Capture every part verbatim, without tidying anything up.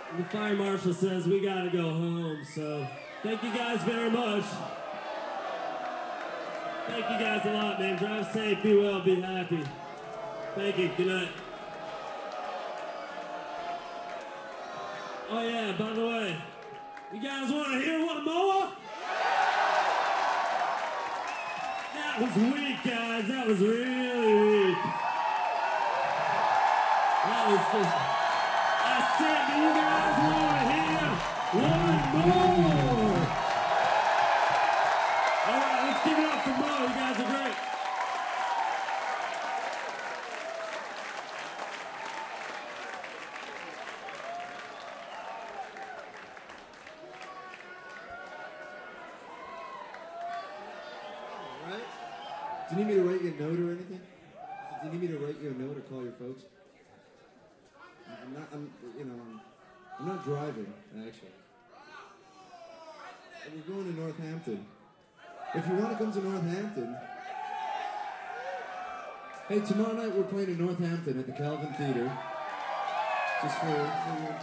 The fire marshal says we gotta go home, so thank you guys very much. Thank you guys a lot, man. Drive safe, be well, be happy. Thank you, good night. Oh yeah, by the way, you guys wanna hear one more? That was weak, guys, that was really weak. That was just... I said, do you guys want to hear one more? All right, let's give it up for Mo. You guys are great. All right. Do you need me to write you a note or anything? Do you need me to write you a note or call your folks? I'm not, I'm, you know, I'm, I'm not driving, actually. We're going to Northampton. If you want to come to Northampton, hey, tomorrow night we're playing in Northampton at the Calvin Theatre. Just for, for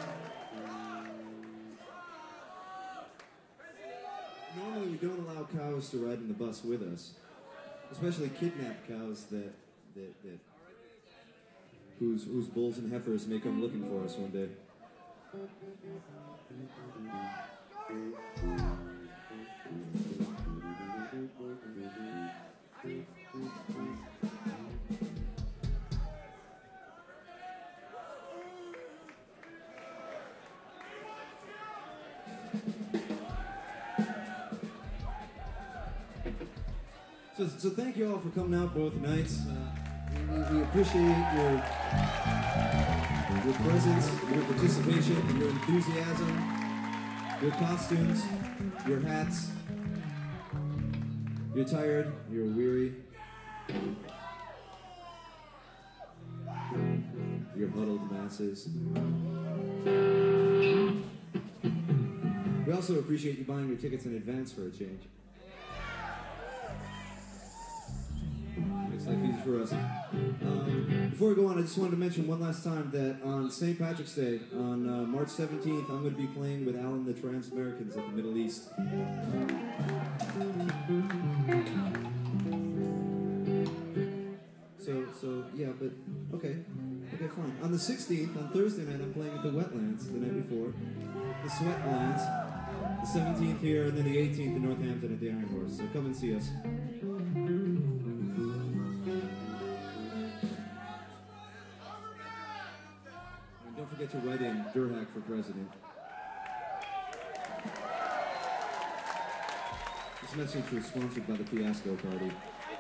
normally we don't allow cows to ride in the bus with us, especially kidnapped cows that that that. Whose, whose bulls and heifers may come looking for us one day. So, so thank you all for coming out both nights. Uh, We, we appreciate your your presence, your participation, your enthusiasm, your costumes, your hats. You're tired, you're weary, you're huddled masses. We also appreciate you buying your tickets in advance for a change. Makes life easy for us. Um, before we go on, I just wanted to mention one last time that on Saint Patrick's Day, on uh, March seventeenth, I'm going to be playing with Alan the Trans-Americans at the Middle East. So, so yeah, but, okay, okay, fine. On the sixteenth, on Thursday night, I'm playing at the Wetlands the night before, the Sweatlands, the seventeenth here, and then the eighteenth in Northampton at the Iron Horse. So come and see us. Don't forget to write in Durhack for president. This message was sponsored by the Fiasco Party.